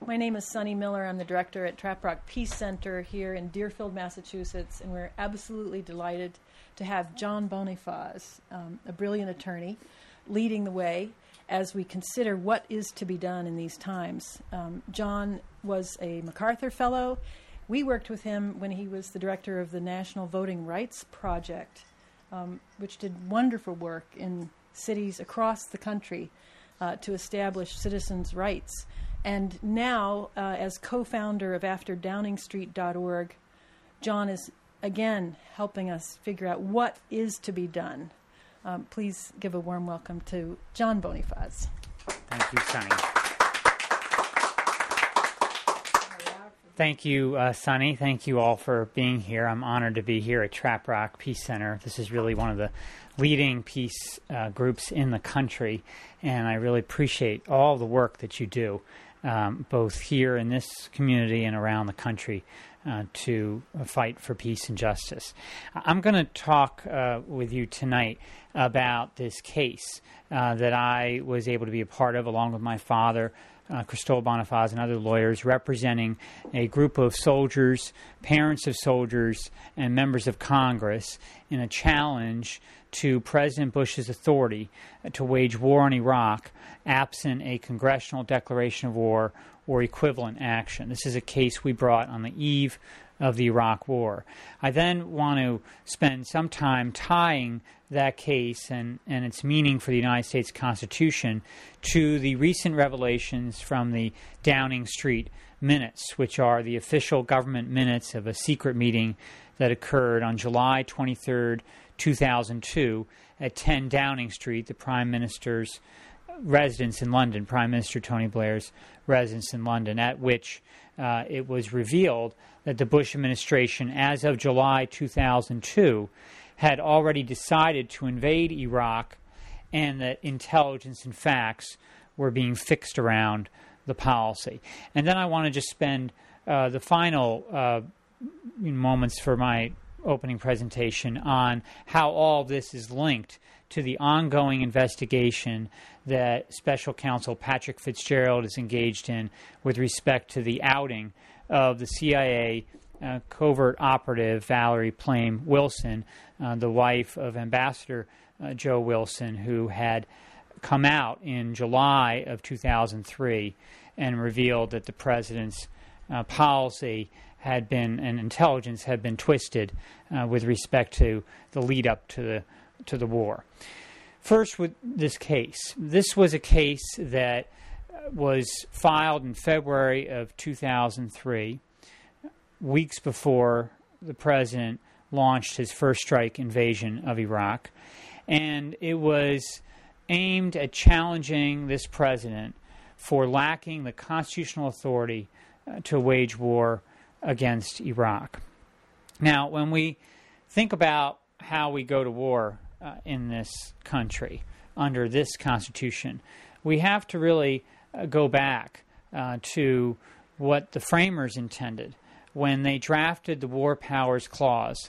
My name is Sunny Miller. I'm the director at Trap Rock Peace Center here in Deerfield, Massachusetts, and we're absolutely delighted to have John Bonifaz, a brilliant attorney, leading the way as we consider what is to be done in these times. John was a MacArthur Fellow. We worked with him when he was the director of the National Voting Rights Project, which did wonderful work in cities across the country to establish citizens' rights. And now, as co-founder of AfterDowningstreet.org, John is again helping us figure out what is to be done. Please give a warm welcome to John Bonifaz. Thank you, Sunny. Thank you, Sunny. Thank you all for being here. I'm honored to be here at Trap Rock Peace Center. This is really one of the leading peace groups in the country, and I really appreciate all the work that you do, both here in this community and around the country, to fight for peace and justice. I'm going to talk with you tonight about this case that I was able to be a part of along with my father, Cristobal Bonifaz, and other lawyers representing a group of soldiers, parents of soldiers, and members of Congress in a challenge to President Bush's authority to wage war on Iraq absent a congressional declaration of war or equivalent action. This is a case we brought on the eve of the Iraq War. I then want to spend some time tying that case and its meaning for the United States Constitution to the recent revelations from the Downing Street minutes, which are the official government minutes of a secret meeting that occurred on July 23rd, 2002 at 10 Downing Street, the Prime Minister's residence in London, Prime Minister Tony Blair's residence in London, at which it was revealed that the Bush administration, as of July 2002, had already decided to invade Iraq and that intelligence and facts were being fixed around the policy. And then I want to just spend the final moments for my opening presentation on how all this is linked to the ongoing investigation that Special Counsel Patrick Fitzgerald is engaged in with respect to the outing of the CIA covert operative Valerie Plame Wilson, the wife of Ambassador Joe Wilson, who had come out in July of 2003 and revealed that the president's policy had been, and intelligence had been twisted with respect to the lead up to the war. First, with this case. This was a case that was filed in February of 2003, weeks before the president launched his first strike invasion of Iraq. And it was aimed at challenging this president for lacking the constitutional authority to wage war against Iraq. Now, when we think about how we go to war in this country under this Constitution, we have to really go back to what the framers intended when they drafted the War Powers Clause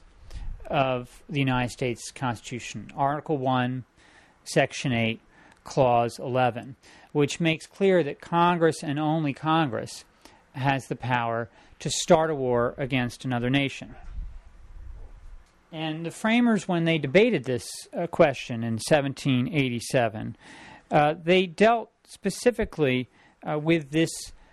of the United States Constitution, Article 1, Section 8, Clause 11, which makes clear that Congress and only Congress has the power to start a war against another nation. And the framers, when they debated this question in 1787, they dealt specifically with this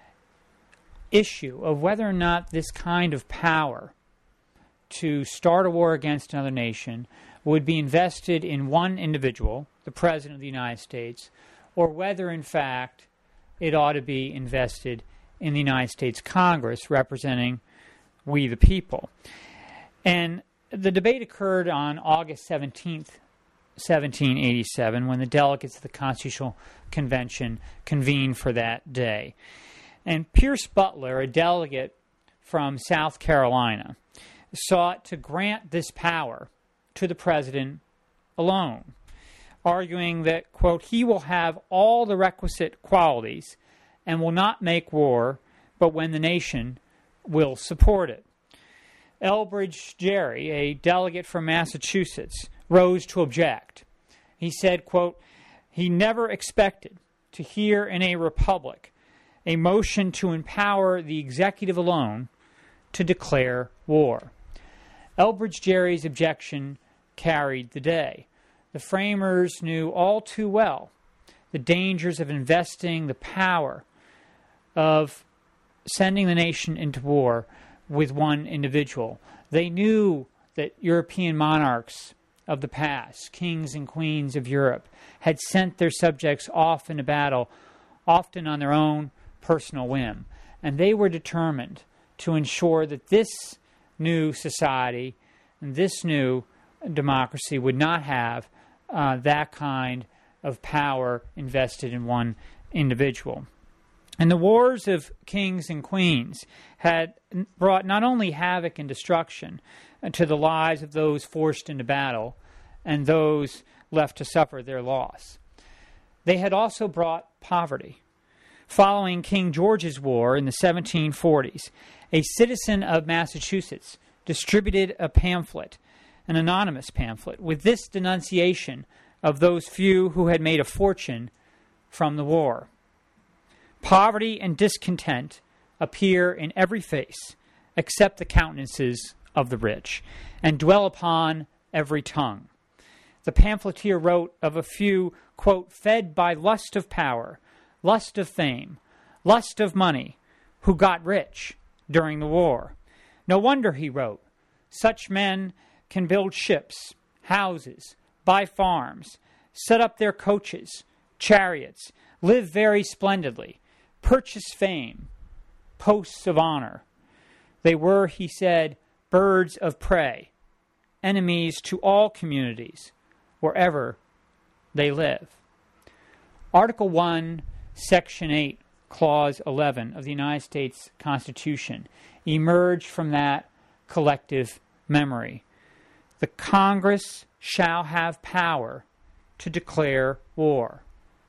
issue of whether or not this kind of power to start a war against another nation would be invested in one individual, the President of the United States, or whether, in fact, it ought to be invested in the United States Congress, representing we the people. And the debate occurred on August 17th, 1787, when the delegates of the Constitutional Convention convened for that day. And Pierce Butler, a delegate from South Carolina, sought to grant this power to the president alone, arguing that, quote, he will have all the requisite qualities and will not make war, but when the nation will support it. Elbridge Gerry, a delegate from Massachusetts, rose to object. He said, quote, he never expected to hear in a republic a motion to empower the executive alone to declare war. Elbridge Gerry's objection carried the day. The framers knew all too well the dangers of investing the power of sending the nation into war with one individual. They knew that European monarchs of the past, kings and queens of Europe, had sent their subjects off into battle, often on their own personal whim. And they were determined to ensure that this new society and this new democracy would not have that kind of power invested in one individual. And the wars of kings and queens had brought not only havoc and destruction to the lives of those forced into battle and those left to suffer their loss, they had also brought poverty. Following King George's War in the 1740s, a citizen of Massachusetts distributed a pamphlet, an anonymous pamphlet, with this denunciation of those few who had made a fortune from the war. Poverty and discontent appear in every face except the countenances of the rich, and dwell upon every tongue. The pamphleteer wrote of a few, quote, fed by lust of power, lust of fame, lust of money, who got rich during the war. No wonder, he wrote, such men can build ships, houses, buy farms, set up their coaches, chariots, live very splendidly, purchase fame, posts of honor. They were, he said, birds of prey, enemies to all communities, wherever they live. Article 1, Section 8, Clause 11 of the United States Constitution emerged from that collective memory. The Congress shall have power to declare war.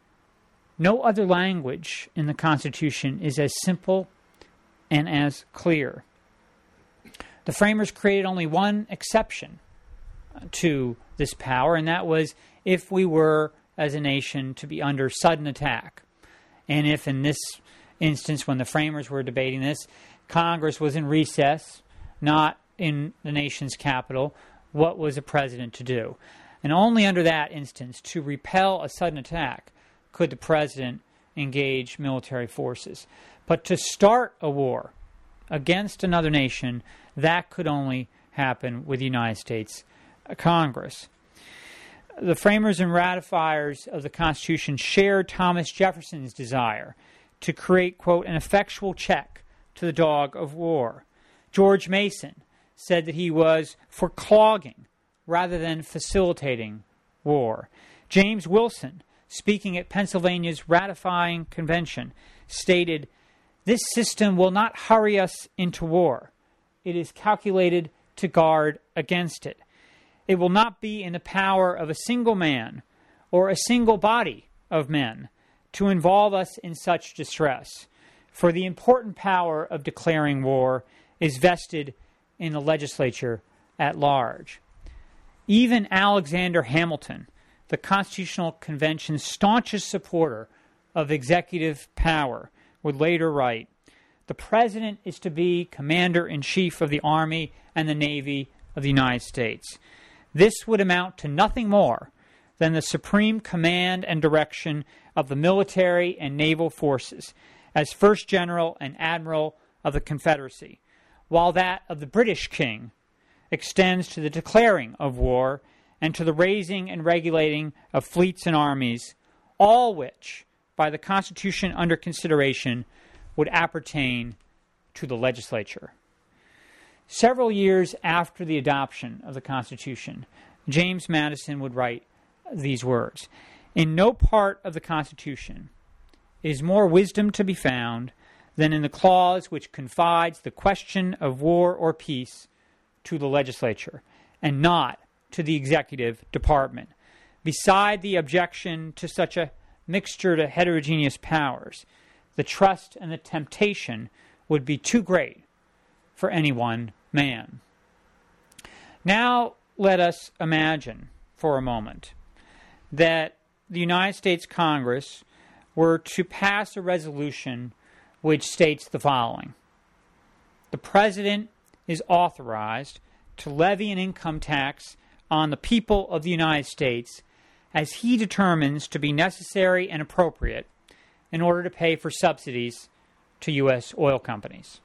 No other language in the Constitution is as simple and as clear. The framers created only one exception to this power, and that was if we were, as a nation, to be under sudden attack. And if, in this instance, when the framers were debating this, Congress was in recess, not in the nation's capital, what was a president to do? And only under that instance, to repel a sudden attack, could the president engage military forces. But to start a war against another nation, that could only happen with the United States Congress. The framers and ratifiers of the Constitution shared Thomas Jefferson's desire to create, quote, an effectual check to the dog of war. George Mason said that he was for clogging rather than facilitating war. James Wilson, speaking at Pennsylvania's ratifying convention, stated, "This system will not hurry us into war. It is calculated to guard against it. It will not be in the power of a single man or a single body of men to involve us in such distress, for the important power of declaring war is vested in the legislature at large." Even Alexander Hamilton, the Constitutional Convention's staunchest supporter of executive power, would later write, "The President is to be Commander-in-Chief of the Army and the Navy of the United States. This would amount to nothing more than the supreme command and direction of the military and naval forces as First General and Admiral of the Confederacy, while that of the British King extends to the declaring of war and to the raising and regulating of fleets and armies, all which, by the Constitution under consideration, would appertain to the legislature." Several years after the adoption of the Constitution, James Madison would write these words, "In no part of the Constitution is more wisdom to be found than in the clause which confides the question of war or peace to the legislature, and not to the executive department. Beside the objection to such a mixture to heterogeneous powers, the trust and the temptation would be too great for any one man." Now let us imagine for a moment that the United States Congress were to pass a resolution which states the following. The President is authorized to levy an income tax on the people of the United States as he determines to be necessary and appropriate in order to pay for subsidies to U.S. oil companies.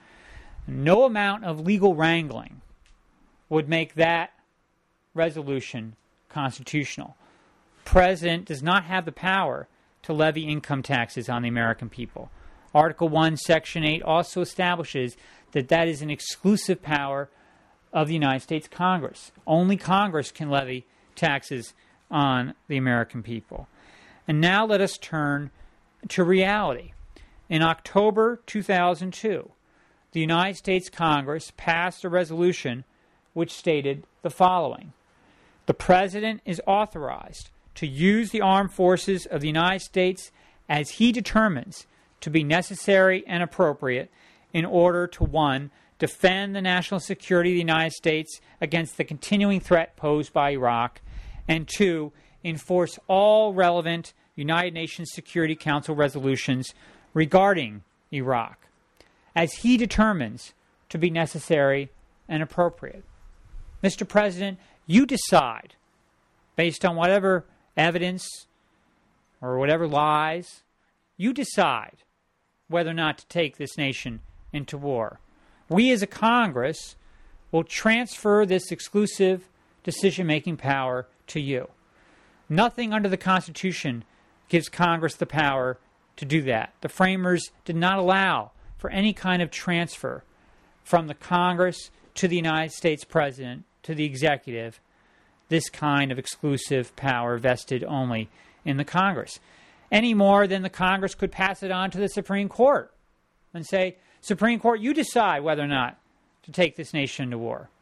No amount of legal wrangling would make that resolution constitutional. The President does not have the power to levy income taxes on the American people. Article 1, Section 8 also establishes that that is an exclusive power of the United States Congress. Only Congress can levy taxes on the American people. And now let us turn to reality. In October 2002, the United States Congress passed a resolution which stated the following. The President is authorized to use the armed forces of the United States as he determines to be necessary and appropriate in order to, 1, defend the national security of the United States against the continuing threat posed by Iraq, and 2, enforce all relevant United Nations Security Council resolutions regarding Iraq, as he determines to be necessary and appropriate. Mr. President, you decide, based on whatever evidence or whatever lies, you decide whether or not to take this nation into war. We as a Congress will transfer this exclusive decision-making power to you. Nothing under the Constitution gives Congress the power to do that. The framers did not allow for any kind of transfer from the Congress to the United States President, to the executive, this kind of exclusive power vested only in the Congress. Any more than the Congress could pass it on to the Supreme Court and say, Supreme Court, you decide whether or not to take this nation to war.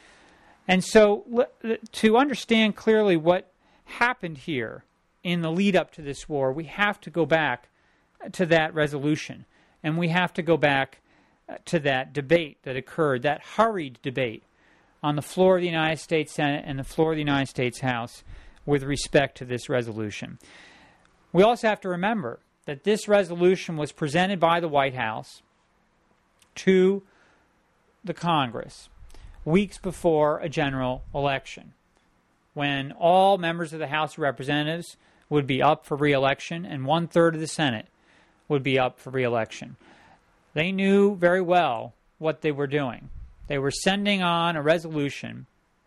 And so to understand clearly what happened here in the lead up to this war, we have to go back to that resolution. And we have to go back to that debate that occurred, that hurried debate on the floor of the United States Senate and the floor of the United States House with respect to this resolution. We also have to remember that this resolution was presented by the White House to the Congress weeks before a general election, when all members of the House of Representatives would be up for re-election and 1/3 of the Senate would be up for re-election. They knew very well what they were doing. They were sending on a resolution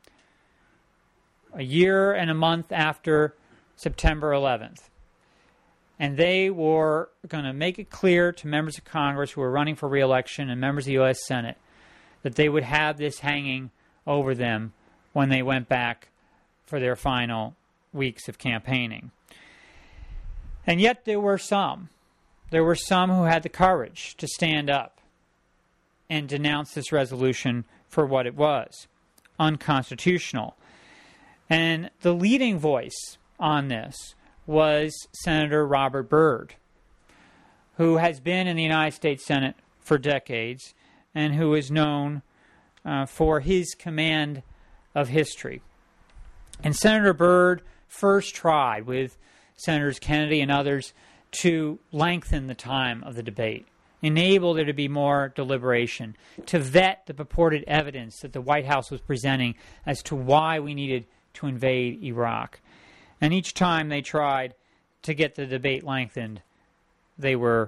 a year and a month after September 11th. And they were going to make it clear to members of Congress who were running for re-election and members of the U.S. Senate that they would have this hanging over them when they went back for their final weeks of campaigning. And yet there were some. There were some who had the courage to stand up and denounce this resolution for what it was, unconstitutional. And the leading voice on this was Senator Robert Byrd, who has been in the United States Senate for decades and who is known for his command of history. And Senator Byrd first tried with Senators Kennedy and others to lengthen the time of the debate, enable there to be more deliberation, to vet the purported evidence that the White House was presenting as to why we needed to invade Iraq. And each time they tried to get the debate lengthened, they were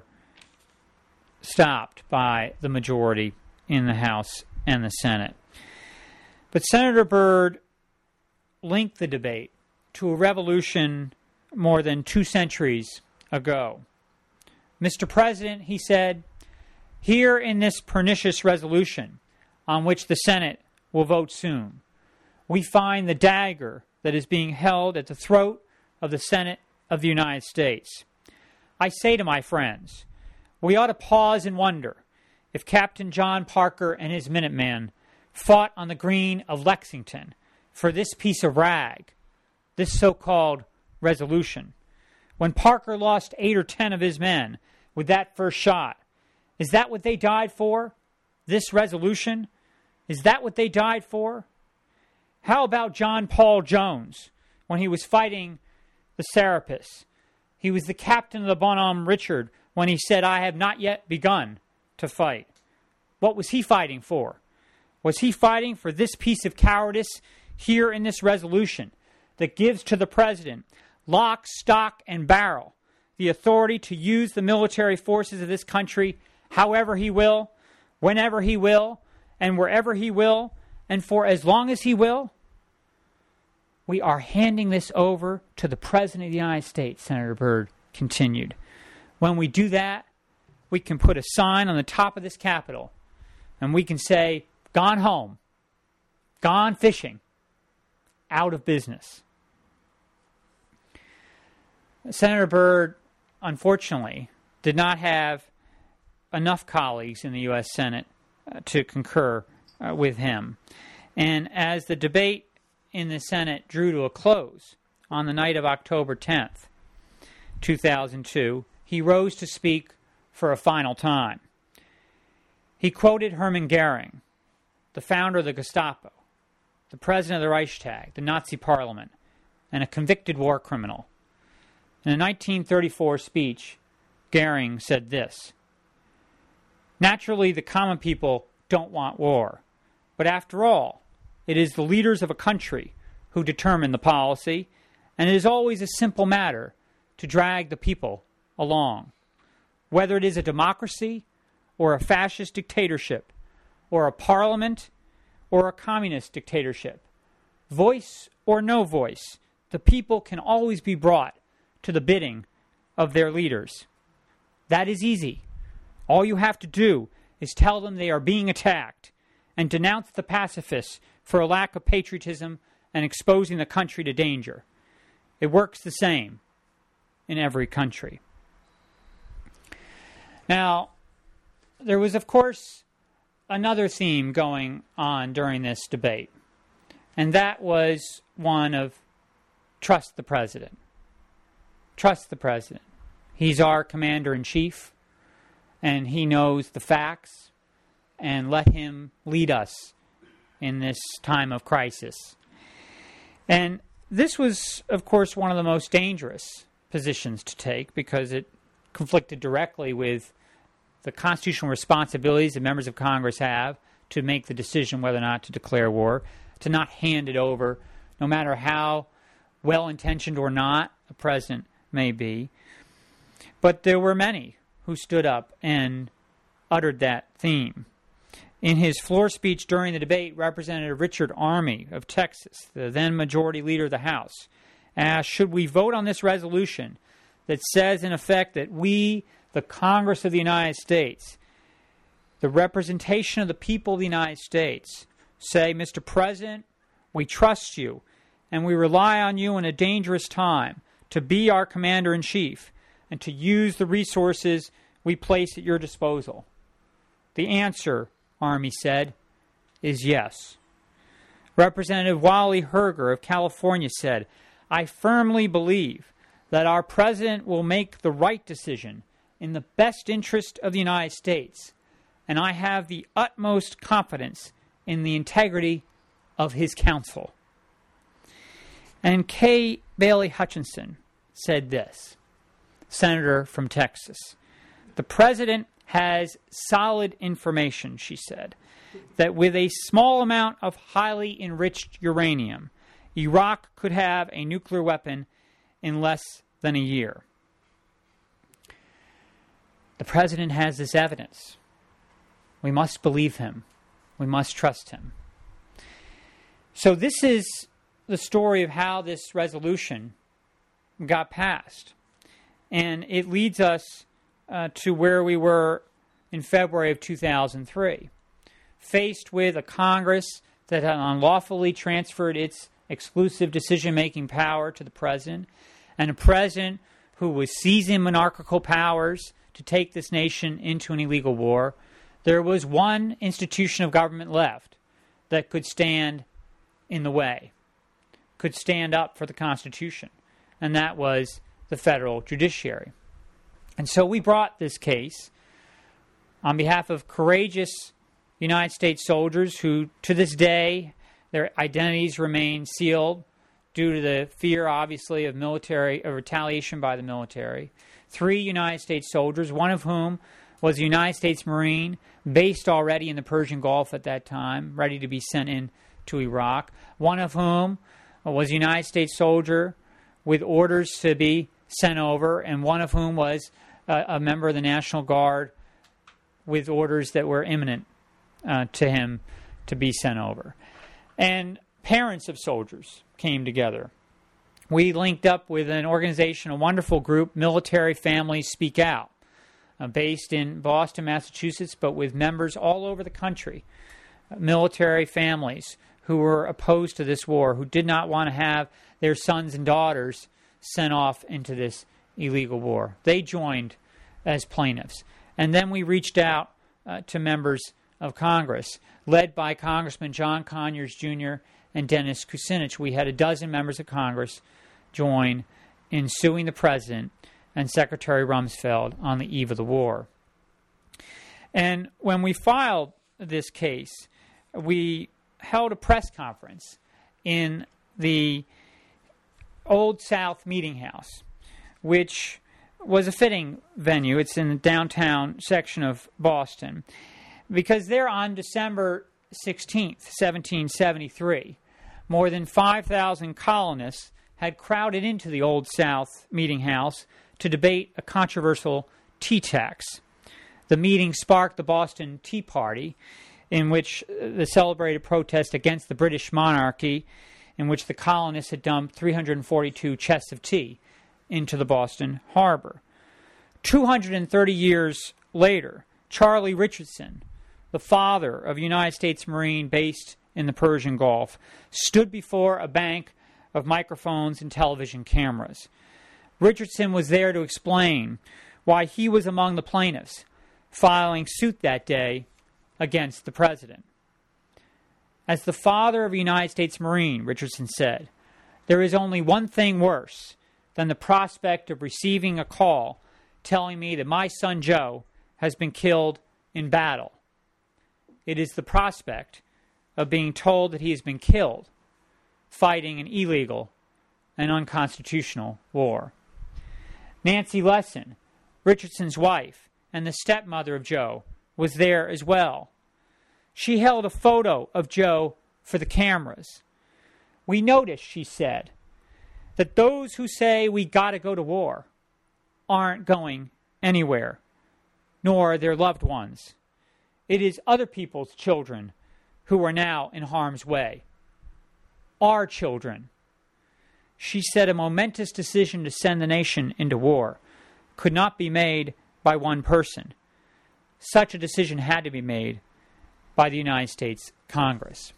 stopped by the majority in the House and the Senate. But Senator Byrd linked the debate to a revolution more than 2 centuries ago. Mr. President, he said, here in this pernicious resolution on which the Senate will vote soon, we find the dagger that is being held at the throat of the Senate of the United States. I say to my friends, we ought to pause and wonder if Captain John Parker and his Minutemen fought on the green of Lexington for this piece of rag, this so-called resolution. When Parker lost 8 or 10 of his men with that first shot, is that what they died for? This resolution? Is that what they died for? How about John Paul Jones when he was fighting the Serapis? He was the captain of the Bonhomme Richard when he said, "I have not yet begun to fight." What was he fighting for? Was he fighting for this piece of cowardice here in this resolution that gives to the president lock, stock, and barrel the authority to use the military forces of this country however he will, whenever he will, and wherever he will, and for as long as he will? We are handing this over to the President of the United States, Senator Byrd continued. When we do that, we can put a sign on the top of this Capitol, and we can say, "Gone home, gone fishing, out of business." Senator Byrd, unfortunately, did not have enough colleagues in the U.S. Senate to concur with him. And as the debate in the Senate drew to a close on the night of October 10th, 2002, he rose to speak for a final time. He quoted Hermann Goering, the founder of the Gestapo, the president of the Reichstag, the Nazi parliament, and a convicted war criminal. In a 1934 speech, Goering said this: "Naturally, the common people don't want war, but after all, it is the leaders of a country who determine the policy, and it is always a simple matter to drag the people along. Whether it is a democracy or a fascist dictatorship or a parliament or a communist dictatorship, voice or no voice, the people can always be brought to the bidding of their leaders. That is easy. All you have to do is tell them they are being attacked and denounce the pacifists for a lack of patriotism and exposing the country to danger. It works the same in every country." Now, there was, of course, another theme going on during this debate, and that was one of trust the president. Trust the president. He's our commander-in-chief, and he knows the facts, and let him lead us in this time of crisis. And this was, of course, one of the most dangerous positions to take because it conflicted directly with the constitutional responsibilities that members of Congress have to make the decision whether or not to declare war, to not hand it over, no matter how well-intentioned or not the president may be. But there were many who stood up and uttered that theme. In his floor speech during the debate, Representative Richard Armey of Texas, the then majority leader of the House, asked, "Should we vote on this resolution that says, in effect, that we, the Congress of the United States, the representation of the people of the United States, say, Mr. President, we trust you, and we rely on you in a dangerous time to be our commander-in-chief and to use the resources we place at your disposal?" The answer, Armey said, is yes. Representative Wally Herger of California said, "I firmly believe that our president will make the right decision in the best interest of the United States, and I have the utmost confidence in the integrity of his counsel." And Kay Bailey Hutchinson said this, senator from Texas, "The president has solid information," she said, "that with a small amount of highly enriched uranium, Iraq could have a nuclear weapon in less than a year." The president has this evidence. We must believe him. We must trust him. So this is the story of how this resolution got passed. And it leads us to where we were in February of 2003, faced with a Congress that had unlawfully transferred its exclusive decision-making power to the president, and a president who was seizing monarchical powers to take this nation into an illegal war. There was one institution of government left that could stand in the way, could stand up for the Constitution, and that was the federal judiciary. And so we brought this case on behalf of courageous United States soldiers who, to this day, their identities remain sealed due to the fear, obviously, of retaliation by the military. 3 United States soldiers, one of whom was a United States Marine based already in the Persian Gulf at that time, ready to be sent in to Iraq. One of whom was a United States soldier with orders to be sent over, and one of whom was a member of the National Guard with orders that were imminent to him to be sent over. And parents of soldiers came together. We linked up with an organization, a wonderful group, Military Families Speak Out, based in Boston, Massachusetts, but with members all over the country. Military families who were opposed to this war, who did not want to have their sons and daughters sent off into this illegal war. They joined as plaintiffs. And then we reached out to members of Congress, led by Congressman John Conyers Jr. and Dennis Kucinich. We had a dozen members of Congress join in suing the President and Secretary Rumsfeld on the eve of the war. And when we filed this case, we held a press conference in the Old South Meeting House, which was a fitting venue. It's in the downtown section of Boston, because there on December 16th, 1773, more than 5,000 colonists had crowded into the Old South Meeting House to debate a controversial tea tax. The meeting sparked the Boston Tea Party, in which the celebrated protest against the British monarchy, in which the colonists had dumped 342 chests of tea into the Boston harbor. 230 years later, Charlie Richardson, the father of a United States Marine based in the Persian Gulf, stood before a bank of microphones and television cameras. Richardson was there to explain why he was among the plaintiffs filing suit that day against the president. As the father of a United States Marine, Richardson said, there is only one thing worse than the prospect of receiving a call telling me that my son Joe has been killed in battle. It is the prospect of being told that he has been killed fighting an illegal and unconstitutional war. Nancy Lesson, Richardson's wife and the stepmother of Joe, was there as well. She held a photo of Joe for the cameras. We notice, she said, that those who say we gotta go to war aren't going anywhere, nor their loved ones. It is other people's children who are now in harm's way. Our children. She said a momentous decision to send the nation into war could not be made by one person. Such a decision had to be made by the United States Congress.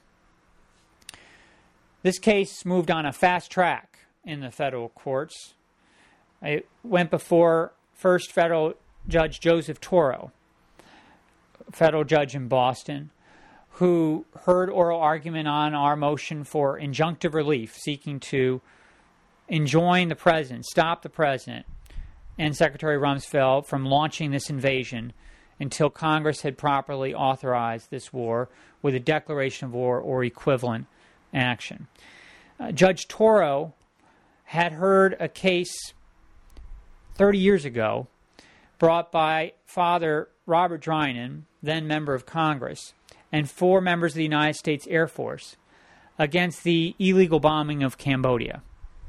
This case moved on a fast track in the federal courts. It went before first federal Judge Joseph Toro, federal judge in Boston, who heard oral argument on our motion for injunctive relief, seeking to enjoin the president, stop the president and Secretary Rumsfeld from launching this invasion until Congress had properly authorized this war with a declaration of war or equivalent action. Judge Toro had heard a case 30 years ago brought by Father Robert Drinan, then member of Congress, and 4 members of the United States Air Force against the illegal bombing of Cambodia.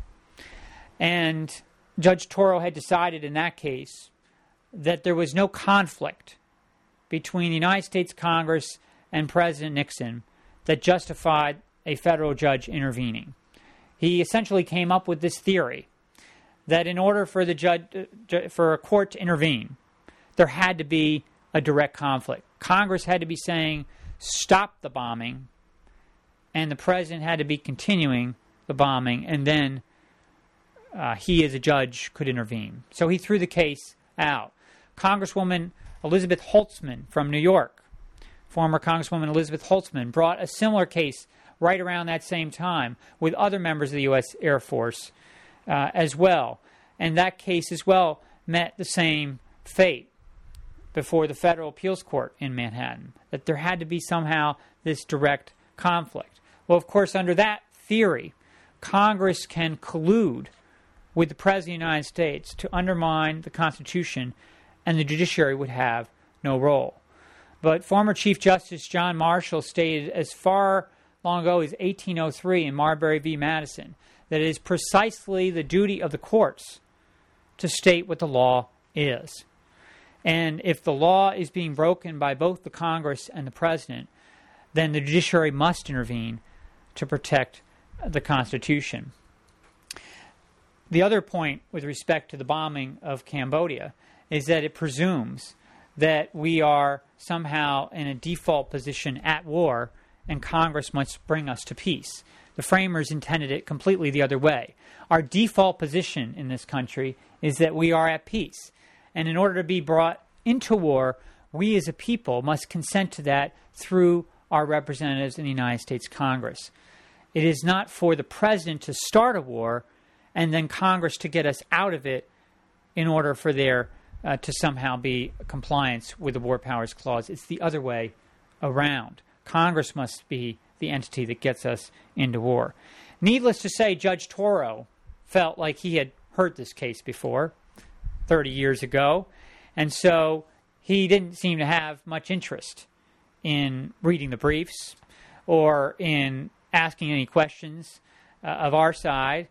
And Judge Toro had decided in that case that there was no conflict between the United States Congress and President Nixon that justified a federal judge intervening. He essentially came up with this theory that in order for for a court to intervene, there had to be a direct conflict. Congress had to be saying, stop the bombing, and the president had to be continuing the bombing, and then he as a judge could intervene. So he threw the case out. Congresswoman Elizabeth Holtzman from New York, former Congresswoman Elizabeth Holtzman, brought a similar case right around that same time with other members of the U.S. Air Force as well. And that case as well met the same fate before the Federal Appeals Court in Manhattan, that there had to be somehow this direct conflict. Well, of course, under that theory, Congress can collude with the President of the United States to undermine the Constitution, and the judiciary would have no role. But former Chief Justice John Marshall stated as far long ago as 1803 in Marbury v. Madison that it is precisely the duty of the courts to state what the law is. And if the law is being broken by both the Congress and the President, then the judiciary must intervene to protect the Constitution. The other point with respect to the bombing of Cambodia is that it presumes that we are somehow in a default position at war and Congress must bring us to peace. The framers intended it completely the other way. Our default position in this country is that we are at peace. And in order to be brought into war, we as a people must consent to that through our representatives in the United States Congress. It is not for the President to start a war and then Congress to get us out of it in order for there to somehow be compliance with the War Powers Clause. It's the other way around. Congress must be the entity that gets us into war. Needless to say, Judge Toro felt like he had heard this case before, 30 years ago, and so he didn't seem to have much interest in reading the briefs or in asking any questions of our side,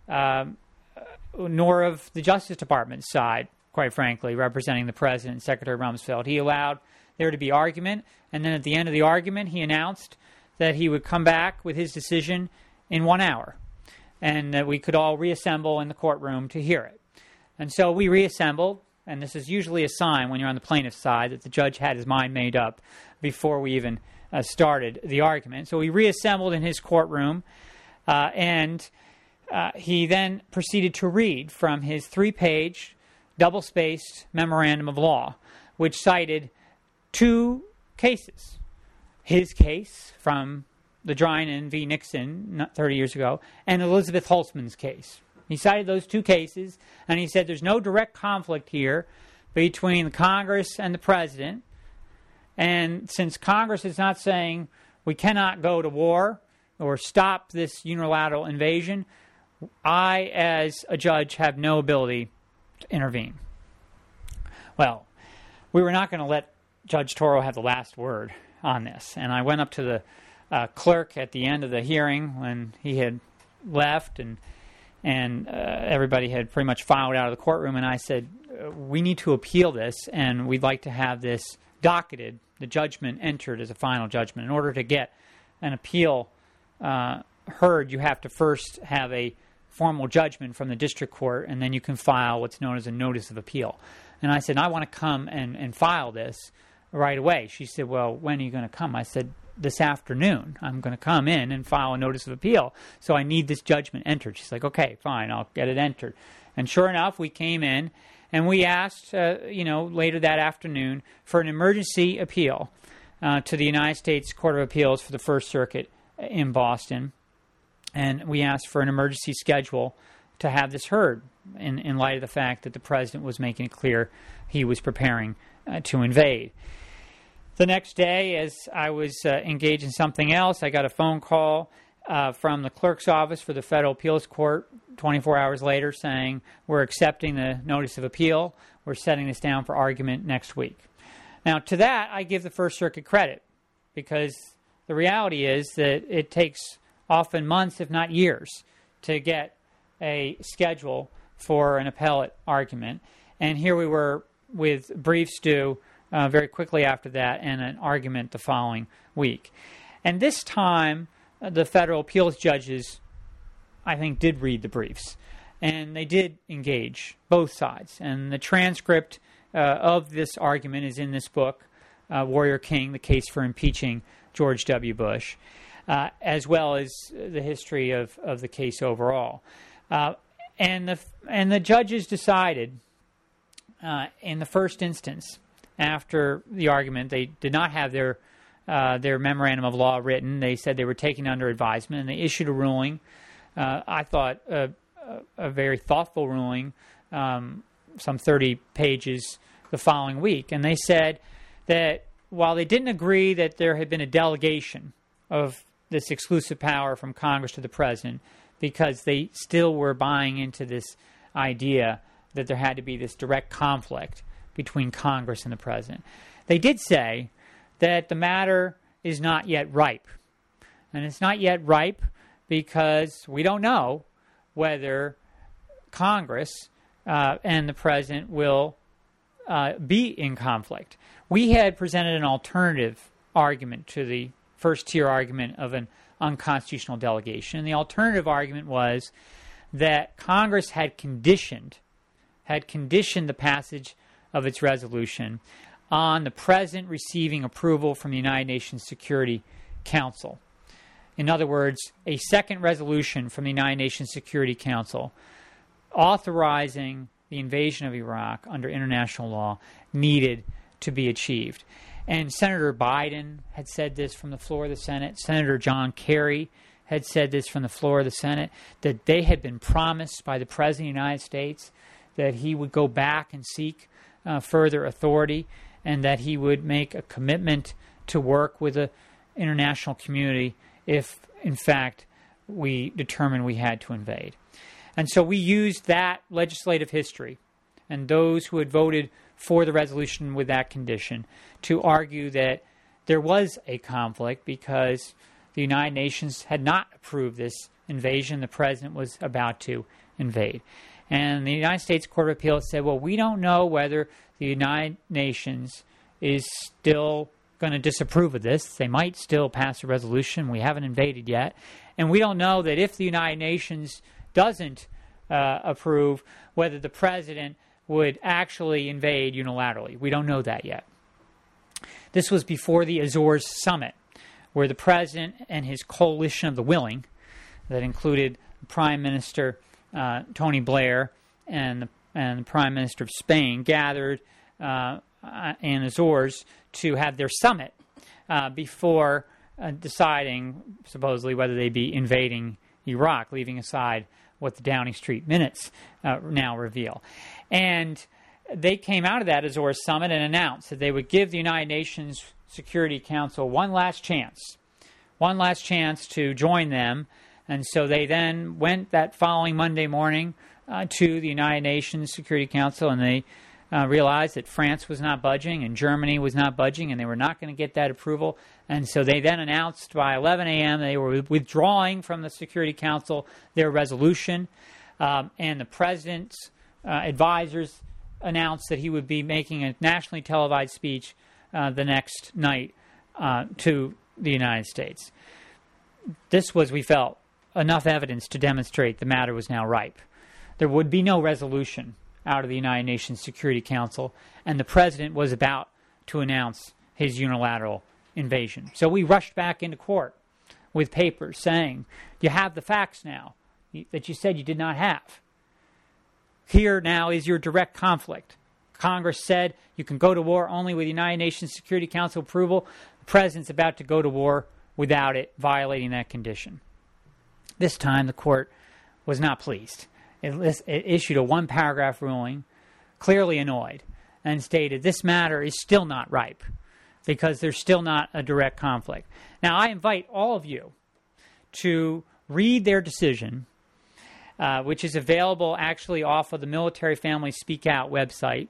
nor of the Justice Department's side, quite frankly, representing the President and Secretary Rumsfeld. He allowed there to be argument, and then at the end of the argument, he announced that he would come back with his decision in 1 hour, and that we could all reassemble in the courtroom to hear it. And so we reassembled, and this is usually a sign when you're on the plaintiff's side that the judge had his mind made up before we even started the argument. So we reassembled in his courtroom, and he then proceeded to read from his 3-page, double-spaced memorandum of law, which cited 2 cases. His case from the Drinan v. Nixon 30 years ago, and Elizabeth Holtzman's case. He cited those 2 cases, and he said there's no direct conflict here between the Congress and the President. And since Congress is not saying we cannot go to war or stop this unilateral invasion, I, as a judge, have no ability to intervene. Well, we were not going to let Judge Toro have the last word on this. And I went up to the clerk at the end of the hearing when he had left and everybody had pretty much filed out of the courtroom, and I said, we need to appeal this, and we'd like to have this docketed, the judgment entered as a final judgment. In order to get an appeal heard, you have to first have a formal judgment from the district court, and then you can file what's known as a notice of appeal. And I said, I want to come and file this right away. She said, well, when are you going to come? I said, this afternoon. I'm going to come in and file a notice of appeal. So I need this judgment entered. She's like, okay, fine, I'll get it entered. And sure enough, we came in and we asked, later that afternoon for an emergency appeal to the United States Court of Appeals for the First Circuit in Boston. And we asked for an emergency schedule to have this heard in light of the fact that the President was making it clear he was preparing to invade. The next day, as I was engaged in something else, I got a phone call from the clerk's office for the Federal Appeals Court 24 hours later saying, we're accepting the notice of appeal. We're setting this down for argument next week. Now, to that, I give the First Circuit credit because the reality is that it takes often months, if not years, to get a schedule for an appellate argument. And here we were with briefs due very quickly after that, and an argument the following week. And this time, the federal appeals judges, I think, did read the briefs. And they did engage both sides. And the transcript of this argument is in this book, Warrior King, The Case for Impeaching George W. Bush, as well as the history of the case overall. And the judges decided, in the first instance, after the argument, they did not have their memorandum of law written. They said they were taking under advisement, and they issued a ruling. I thought a very thoughtful ruling, some 30 pages the following week. And they said that while they didn't agree that there had been a delegation of this exclusive power from Congress to the President, because they still were buying into this idea that there had to be this direct conflict between Congress and the president. They did say that the matter is not yet ripe. And it's not yet ripe because we don't know whether Congress and the president will be in conflict. We had presented an alternative argument to the first-tier argument of an unconstitutional delegation. And the alternative argument was that Congress had conditioned the passage of its resolution on the president receiving approval from the United Nations Security Council. In other words, a second resolution from the United Nations Security Council authorizing the invasion of Iraq under international law needed to be achieved. And Senator Biden had said this from the floor of the Senate. Senator John Kerry had said this from the floor of the Senate, that they had been promised by the President of the United States that he would go back and seek further authority and that he would make a commitment to work with the international community if, in fact, we determined we had to invade. And so we used that legislative history and those who had voted for the resolution with that condition to argue that there was a conflict because the United Nations had not approved this invasion. The president was about to invade. And the United States Court of Appeals said, well, we don't know whether the United Nations is still going to disapprove of this. They might still pass a resolution. We haven't invaded yet. And we don't know that if the United Nations doesn't approve, whether the president would actually invade unilaterally. We don't know that yet. This was before the Azores Summit, where the president and his coalition of the willing, that included Prime Minister Tony Blair and the Prime Minister of Spain, gathered in Azores to have their summit before deciding, supposedly, whether they'd be invading Iraq, leaving aside what the Downing Street minutes now reveal. And they came out of that Azores Summit and announced that they would give the United Nations Security Council one last chance to join them. And so they then went that following Monday morning to the United Nations Security Council, and they realized that France was not budging and Germany was not budging, and they were not going to get that approval. And so they then announced by 11 a.m. they were withdrawing from the Security Council their resolution, and the president's advisors announced that he would be making a nationally televised speech the next night to the United States. This was, we felt, enough evidence to demonstrate the matter was now ripe. There would be no resolution out of the United Nations Security Council, and the president was about to announce his unilateral invasion. So we rushed back into court with papers saying, you have the facts now that you said you did not have. Here now is your direct conflict. Congress said you can go to war only with the United Nations Security Council approval. The president's about to go to war without it, violating that condition. This time the court was not pleased. It issued a one-paragraph ruling, clearly annoyed, and stated this matter is still not ripe because there's still not a direct conflict. Now, I invite all of you to read their decision, which is available actually off of the Military Families Speak Out website,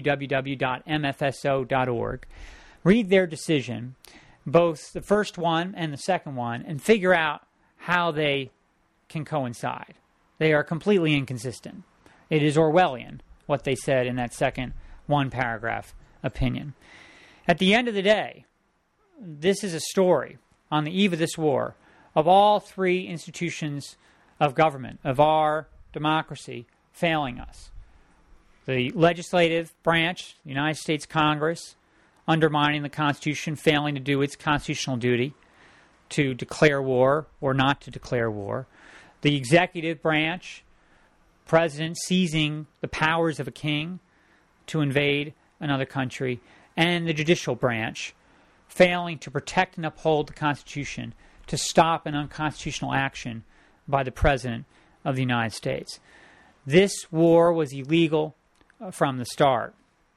www.mfso.org. Read their decision, both the first one and the second one, and figure out how they can coincide. They are completely inconsistent. It is Orwellian, what they said in that second one-paragraph opinion. At the end of the day, this is a story on the eve of this war of all three institutions of government, of our democracy, failing us. The legislative branch, the United States Congress, undermining the Constitution, failing to do its constitutional duty to declare war or not to declare war. The executive branch, president seizing the powers of a king to invade another country, and the judicial branch failing to protect and uphold the Constitution to stop an unconstitutional action by the President of the United States. This war was illegal from the start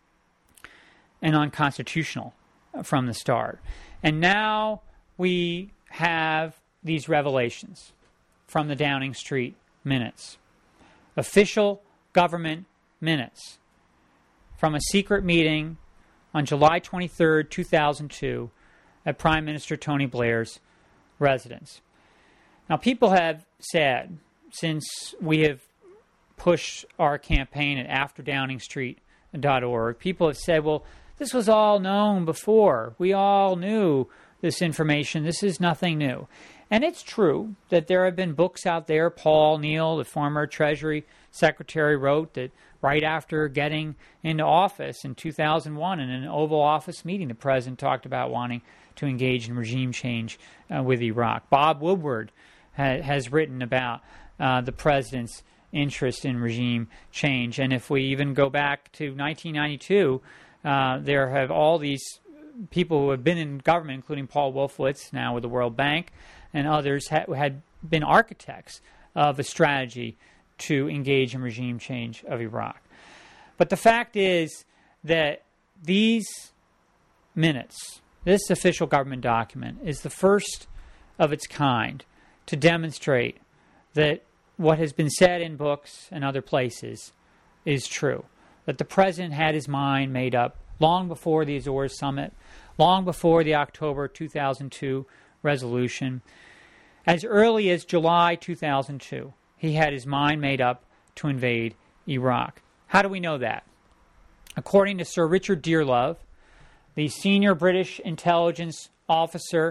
and unconstitutional from the start. And now we have these revelations. from the Downing Street minutes. Official government minutes from a secret meeting on July 23, 2002, at Prime Minister Tony Blair's residence. Now, people have said, since we have pushed our campaign at AfterDowningstreet.org, people have said, well, this was all known before. We all knew this information. This is nothing new. And it's true that there have been books out there. Paul Neal, the former Treasury Secretary, wrote that right after getting into office in 2001 in an Oval Office meeting, the president talked about wanting to engage in regime change with Iraq. Bob Woodward has written about the president's interest in regime change. And if we even go back to 1992, there have all these people who have been in government, including Paul Wolfowitz, now with the World Bank, and others had been architects of a strategy to engage in regime change of Iraq. But the fact is that these minutes, this official government document, is the first of its kind to demonstrate that what has been said in books and other places is true, that the president had his mind made up long before the Azores Summit, long before the October 2002 resolution. As early as July 2002, he had his mind made up to invade Iraq. How do we know that? According to Sir Richard Dearlove, the senior British intelligence officer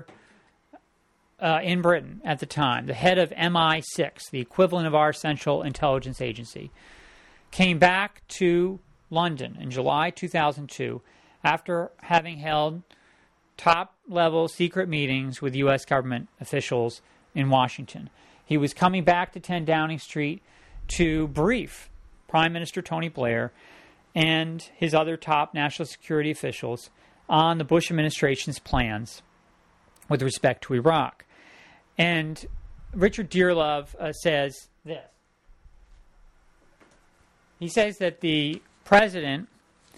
in Britain at the time, the head of MI6, the equivalent of our Central Intelligence Agency, came back to London in July 2002 after having held top-level secret meetings with U.S. government officials in Washington. He was coming back to 10 Downing Street to brief Prime Minister Tony Blair and his other top national security officials on the Bush administration's plans with respect to Iraq. And Richard Dearlove says this. He says that the president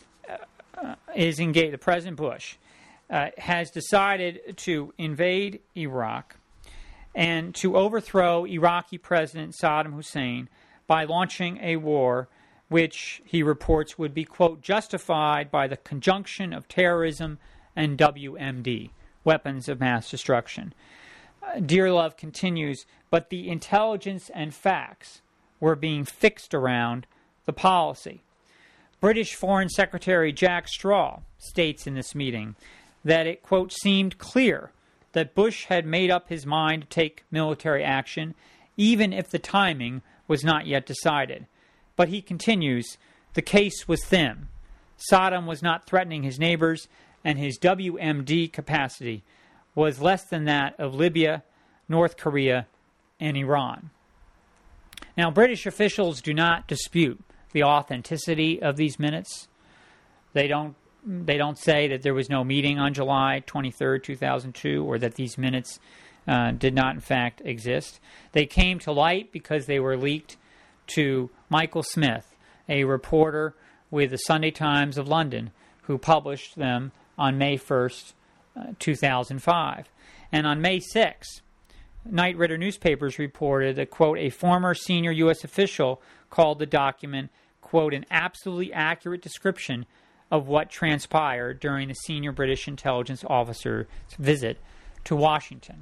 is engaged, the President Bush, has decided to invade Iraq and to overthrow Iraqi President Saddam Hussein by launching a war which he reports would be, quote, justified by the conjunction of terrorism and WMD, weapons of mass destruction. Dearlove continues, but the intelligence and facts were being fixed around the policy. British Foreign Secretary Jack Straw states in this meeting that it, quote, seemed clear that Bush had made up his mind to take military action, even if the timing was not yet decided. But he continues, the case was thin. Saddam was not threatening his neighbors, and his WMD capacity was less than that of Libya, North Korea, and Iran. Now, British officials do not dispute the authenticity of these minutes. They don't say that there was no meeting on July 23, 2002, or that these minutes did not, in fact, exist. They came to light because they were leaked to Michael Smith, a reporter with the Sunday Times of London, who published them on May 1st, 2005. And on May 6th, Knight Ridder newspapers reported that, quote, a former senior U.S. official called the document, quote, an absolutely accurate description of what transpired during the senior British intelligence officer's visit to Washington.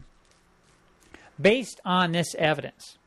Based on this evidence,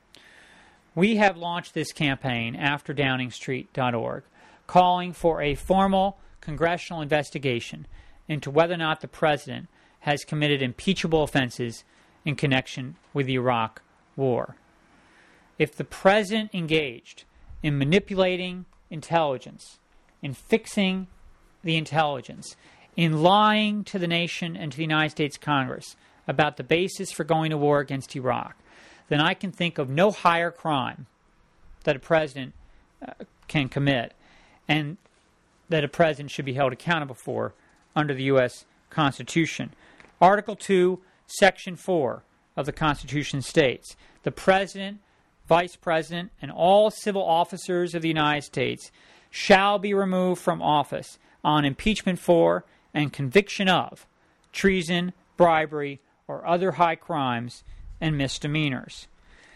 we have launched this campaign, AfterDowningstreet.org, calling for a formal congressional investigation into whether or not the president has committed impeachable offenses in connection with the Iraq War. If the president engaged in manipulating intelligence, in fixing the intelligence, in lying to the nation and to the United States Congress about the basis for going to war against Iraq, then I can think of no higher crime that a president can commit and that a president should be held accountable for under the U.S. Constitution. Article 2, Section 4 of the Constitution states, the President, Vice President, and all civil officers of the United States shall be removed from office on impeachment for and conviction of treason, bribery, or other high crimes and misdemeanors.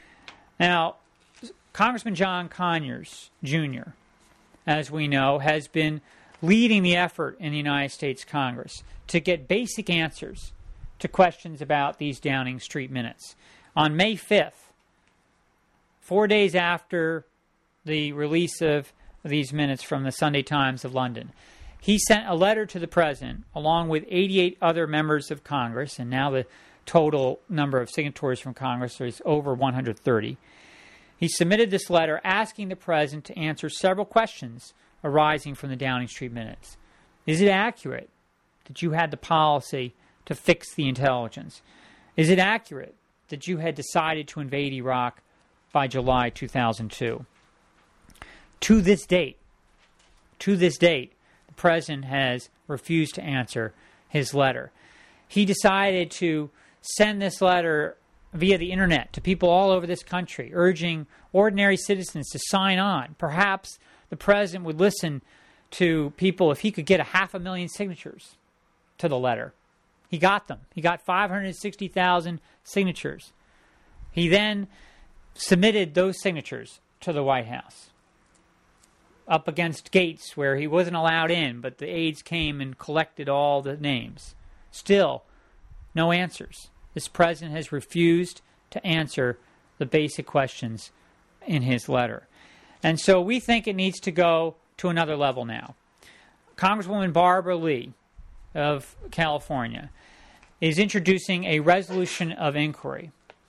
Now, Congressman John Conyers, Jr., as we know, has been leading the effort in the United States Congress to get basic answers to questions about these Downing Street minutes. On May 5th, 4 days after the release of these minutes from the Sunday Times of London, he sent a letter to the President, along with 88 other members of Congress, and now the total number of signatories from Congress is over 130. He submitted this letter asking the President to answer several questions arising from the Downing Street minutes. Is it accurate that you had the policy to fix the intelligence? Is it accurate that you had decided to invade Iraq by July 2002? To this date, the President has refused to answer his letter. He decided to send this letter via the internet to people all over this country, urging ordinary citizens to sign on. Perhaps the President would listen to people if he could get 500,000 signatures to the letter. He got them. He got 560,000 signatures. He then submitted those signatures to the White House, up against gates where he wasn't allowed in, but the aides came and collected all the names. Still, no answers. This President has refused to answer the basic questions in his letter. And so we think it needs to go to another level now. Congresswoman Barbara Lee of California is introducing a resolution of inquiry.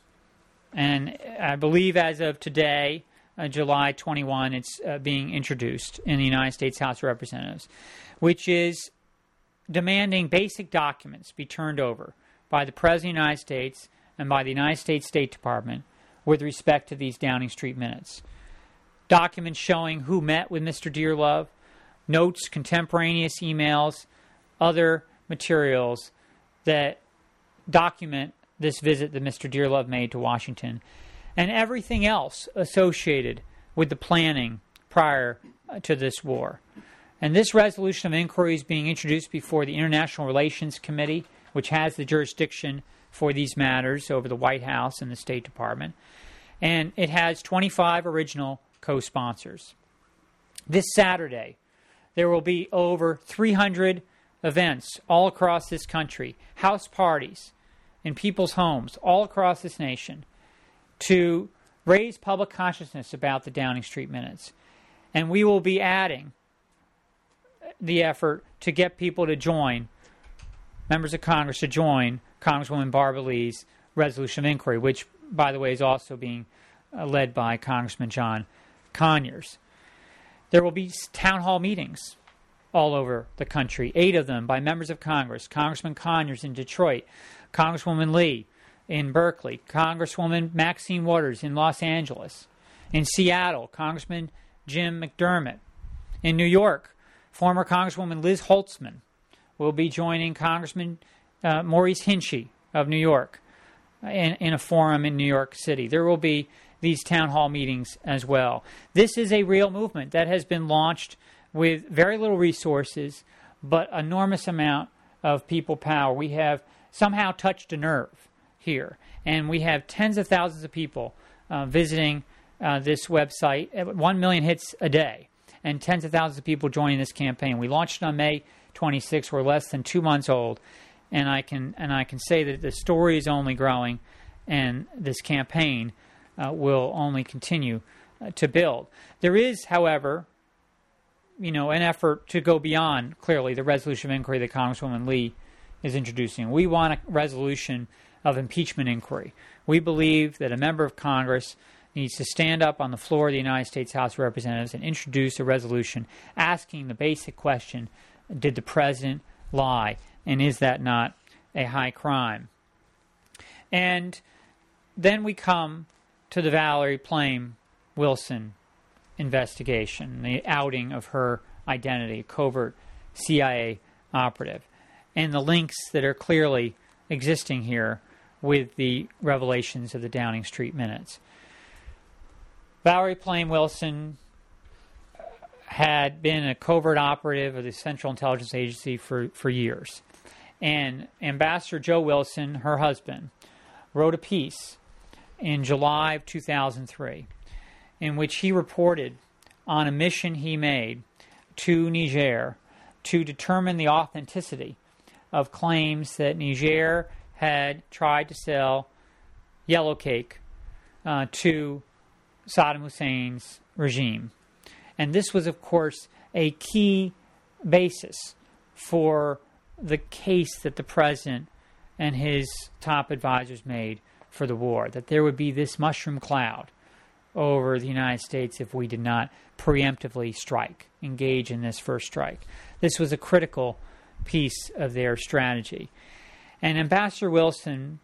And I believe as of today, July 21, it's being introduced in the United States House of Representatives, which is demanding basic documents be turned over by the President of the United States and by the United States State Department with respect to these Downing Street minutes. Documents showing who met with Mr. Dearlove, notes, contemporaneous emails, other materials that document this visit that Mr. Dearlove made to Washington, and everything else associated with the planning prior to this war. And this resolution of inquiry is being introduced before the International Relations Committee, which has the jurisdiction for these matters over the White House and the State Department. And it has 25 original co-sponsors. This Saturday, there will be over 300 events all across this country, house parties in people's homes all across this nation, to raise public consciousness about the Downing Street minutes. And we will be adding the effort to get people to join, members of Congress to join Congresswoman Barbara Lee's resolution of inquiry, which, by the way, is also being led by Congressman John Conyers. There will be town hall meetings all over the country, 8 of them by members of Congress. Congressman Conyers in Detroit, Congresswoman Lee in Berkeley, Congresswoman Maxine Waters in Los Angeles. In Seattle, Congressman Jim McDermott. In New York, former Congresswoman Liz Holtzman will be joining Congressman Maurice Hinchey of New York in a forum in New York City. There will be these town hall meetings as well. This is a real movement that has been launched with very little resources, but enormous amount of people power. We have somehow touched a nerve here, and we have tens of thousands of people visiting this website, 1 million hits a day, and tens of thousands of people joining this campaign. We launched it on May 26. We're less than 2 months old, and I can say that the story is only growing, and this campaign will only continue to build. There is, however, an effort to go beyond, clearly, the resolution of inquiry that Congresswoman Lee is introducing. We want a resolution of impeachment inquiry. We believe that a member of Congress needs to stand up on the floor of the United States House of Representatives and introduce a resolution asking the basic question, did the President lie, and is that not a high crime? And then we come to the Valerie Plame Wilson investigation, the outing of her identity, a covert CIA operative, and the links that are clearly existing here with the revelations of the Downing Street minutes. Valerie Plame Wilson had been a covert operative of the Central Intelligence Agency for years. And Ambassador Joe Wilson, her husband, wrote a piece in July of 2003, in which he reported on a mission he made to Niger to determine the authenticity of claims that Niger had tried to sell yellow cake to Saddam Hussein's regime. And this was, of course, a key basis for the case that the president and his top advisors made for the war, that there would be this mushroom cloud over the United States if we did not preemptively engage in this first strike. This was a critical piece of their strategy. And Ambassador Wilson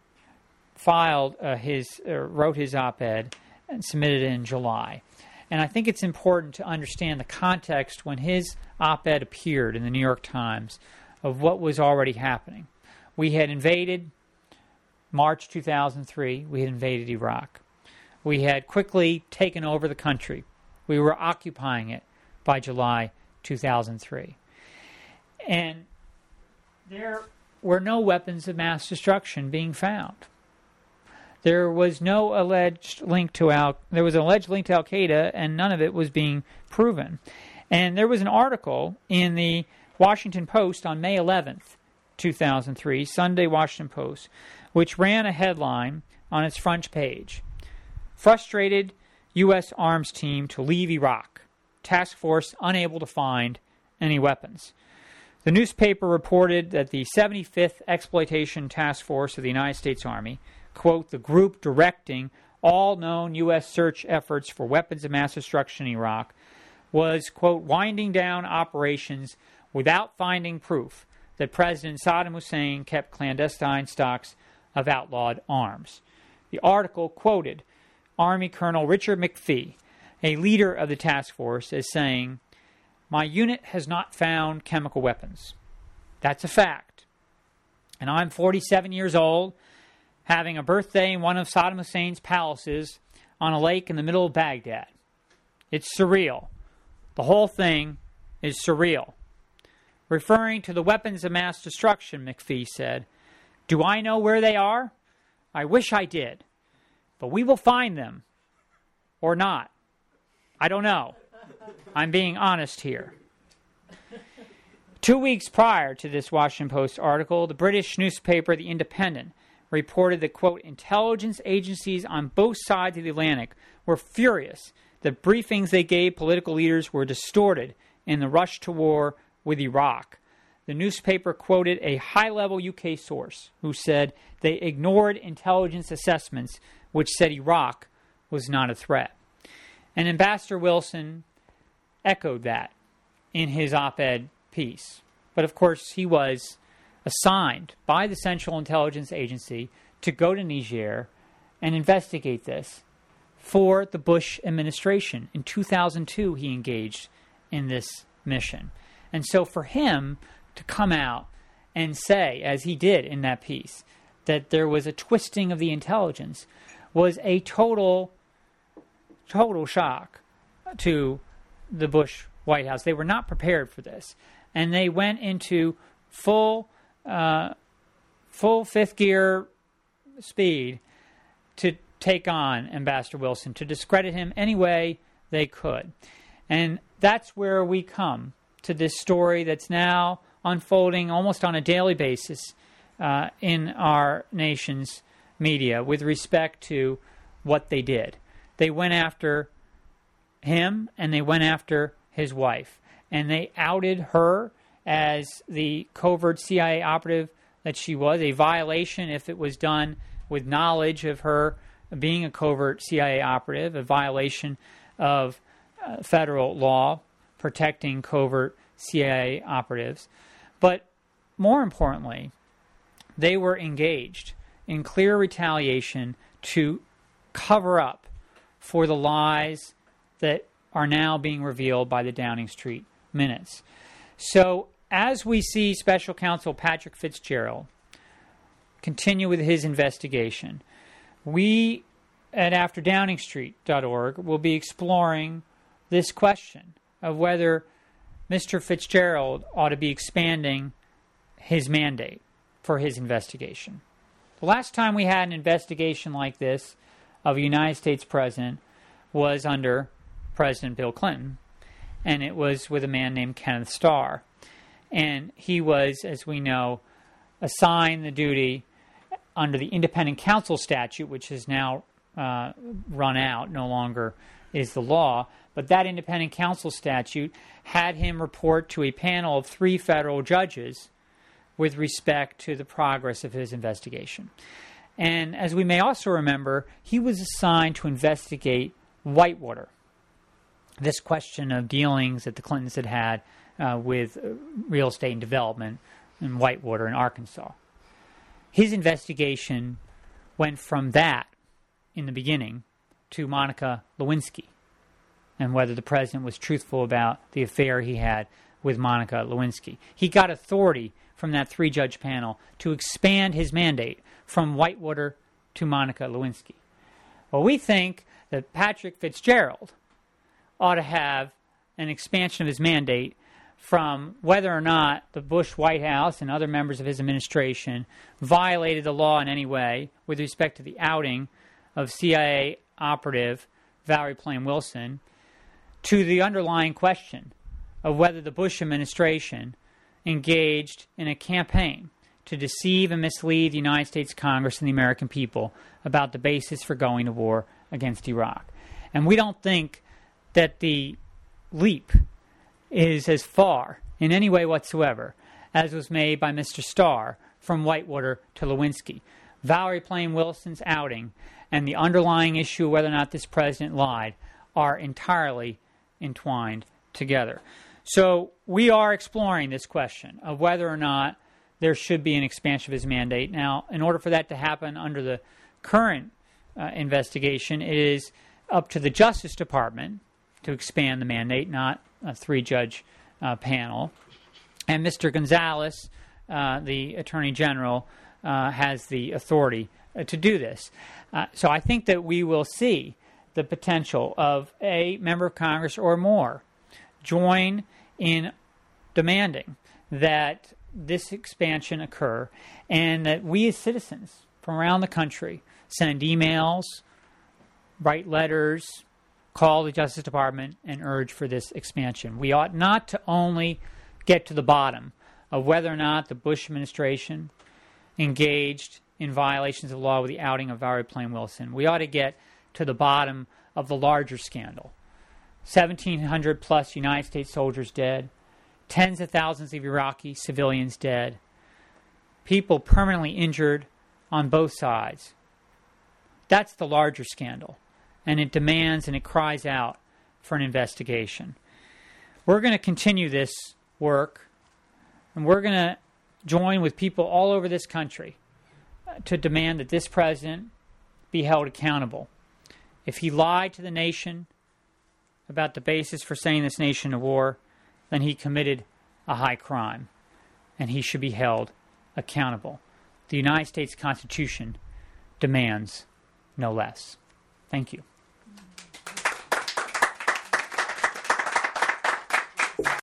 wrote his op-ed and submitted it in July. And I think it's important to understand the context when his op-ed appeared in the New York Times of what was already happening. We had invaded March 2003. We had invaded Iraq. We had quickly taken over the country. We were occupying it by July 2003. And there were no weapons of mass destruction being found. There was no alleged link to there was an alleged link to Al-Qaeda, and none of it was being proven. And there was an article in the Washington Post on May 11th, 2003, Sunday Washington Post, which ran a headline on its front page: "Frustrated U.S. arms team to leave Iraq. Task force unable to find any weapons." The newspaper reported that the 75th Exploitation Task Force of the United States Army, quote, "the group directing all known U.S. search efforts for weapons of mass destruction in Iraq, was, quote, winding down operations without finding proof that President Saddam Hussein kept clandestine stocks of outlawed arms." The article quoted Army Colonel Richard McPhee, a leader of the task force, as saying, "My unit has not found chemical weapons. That's a fact. And I'm 47 years old, having a birthday in one of Saddam Hussein's palaces on a lake in the middle of Baghdad. It's surreal. The whole thing is surreal." Referring to the weapons of mass destruction, McPhee said, "Do I know where they are? I wish I did. But we will find them. Or not. I don't know. I'm being honest here." 2 weeks prior to this Washington Post article, the British newspaper The Independent reported that, quote, "intelligence agencies on both sides of the Atlantic were furious that briefings they gave political leaders were distorted in the rush to war with Iraq." The newspaper quoted a high-level UK source who said they ignored intelligence assessments which said Iraq was not a threat. And Ambassador Wilson echoed that in his op-ed piece. But of course, he was assigned by the Central Intelligence Agency to go to Niger and investigate this for the Bush administration. In 2002, he engaged in this mission. And so for him to come out and say, as he did in that piece, that there was a twisting of the intelligence was a total shock to the Bush White House. They were not prepared for this. And they went into full fifth gear speed to take on Ambassador Wilson, to discredit him any way they could. And that's where we come to this story that's now unfolding almost on a daily basis in our nation's media with respect to what they did. They went after him and they went after his wife. And they outed her as the covert CIA operative that she was, a violation if it was done with knowledge of her being a covert CIA operative, a violation of federal law protecting covert CIA operatives. But more importantly, they were engaged in clear retaliation to cover up for the lies that are now being revealed by the Downing Street minutes. So as we see Special Counsel Patrick Fitzgerald continue with his investigation, we at AfterDowningstreet.org will be exploring this question of whether Mr. Fitzgerald ought to be expanding his mandate for his investigation. The last time we had an investigation like this of a United States president was under President Bill Clinton, and it was with a man named Kenneth Starr. And he was, as we know, assigned the duty under the Independent Counsel Statute, which has now run out, no longer is the law. But that Independent Counsel Statute had him report to a panel of 3 federal judges with respect to the progress of his investigation. And as we may also remember, he was assigned to investigate Whitewater, this question of dealings that the Clintons had had with real estate and development in Whitewater in Arkansas. His investigation went from that in the beginning to Monica Lewinsky and whether the president was truthful about the affair he had with Monica Lewinsky. He got authority from that 3-judge panel to expand his mandate from Whitewater to Monica Lewinsky. Well, we think that Patrick Fitzgerald ought to have an expansion of his mandate from whether or not the Bush White House and other members of his administration violated the law in any way with respect to the outing of CIA operative Valerie Plame Wilson, to the underlying question of whether the Bush administration engaged in a campaign to deceive and mislead the United States Congress and the American people about the basis for going to war against Iraq. And we don't think that the leap is as far in any way whatsoever as was made by Mr. Starr from Whitewater to Lewinsky. Valerie Plame Wilson's outing and the underlying issue of whether or not this president lied are entirely entwined together. So we are exploring this question of whether or not there should be an expansion of his mandate. Now, in order for that to happen under the current investigation, it is up to the Justice Department to expand the mandate, not a 3-judge panel. And Mr. Gonzalez, the Attorney General, has the authority to do this. So I think that we will see the potential of a member of Congress or more join in demanding that this expansion occur, and that we as citizens from around the country send emails, write letters, call the Justice Department, and urge for this expansion. We ought not to only get to the bottom of whether or not the Bush administration engaged in violations of law with the outing of Valerie Plame Wilson. We ought to get to the bottom of the larger scandal. 1,700 plus United States soldiers dead, tens of thousands of Iraqi civilians dead, people permanently injured on both sides. That's the larger scandal, and it demands and it cries out for an investigation. We're going to continue this work, and we're going to join with people all over this country to demand that this president be held accountable. If he lied to the nation about the basis for sending this nation to war, then he committed a high crime, and he should be held accountable. The United States Constitution demands no less. Thank you.